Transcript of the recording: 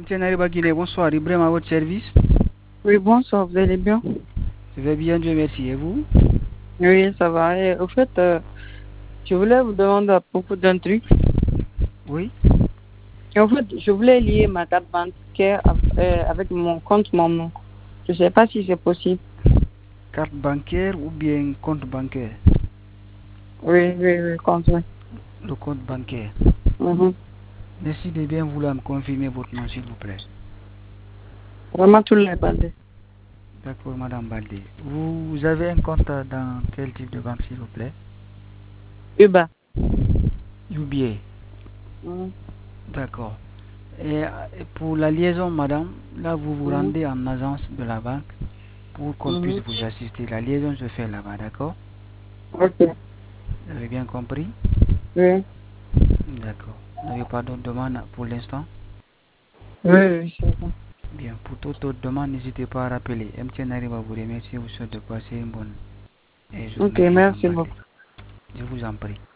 MTN Arriba Guinée, bonsoir. Ibrahim à votre service. Oui, bonsoir, vous allez bien? Je vais bien, Dieu merci. Et vous? Oui, ça va. Et au fait, je voulais vous demander à propos d'un truc. Oui. Et en fait, je voulais lier ma carte bancaire avec mon compte maman. Je ne sais pas si c'est possible. Carte bancaire ou bien compte bancaire? Oui, oui, oui, compte, oui. Le compte bancaire. Mhm. Merci de bien vouloir me confirmer votre nom, s'il vous plaît. Vraiment tout le balde. D'accord, Madame Baldé. Vous avez un compte dans quel type de banque, s'il vous plaît? Uba. UBA. Mhm. D'accord. Et pour la liaison, madame, là, vous vous Mhm. rendez en agence de la banque pour qu'on puisse Mhm. vous assister. La liaison se fait là-bas, d'accord? Ok. Vous avez bien compris? Oui, D'accord. Vous n'avez pas d'autres demandes pour l'instant? oui, oui, c'est ça. Bien, pour toute autre demande, n'hésitez pas à rappeler. MTN arrive à vous remercier. Vous souhaite de passer une bonne Ok, journée, Madame merci Baldé. beaucoup. Je vous en prie.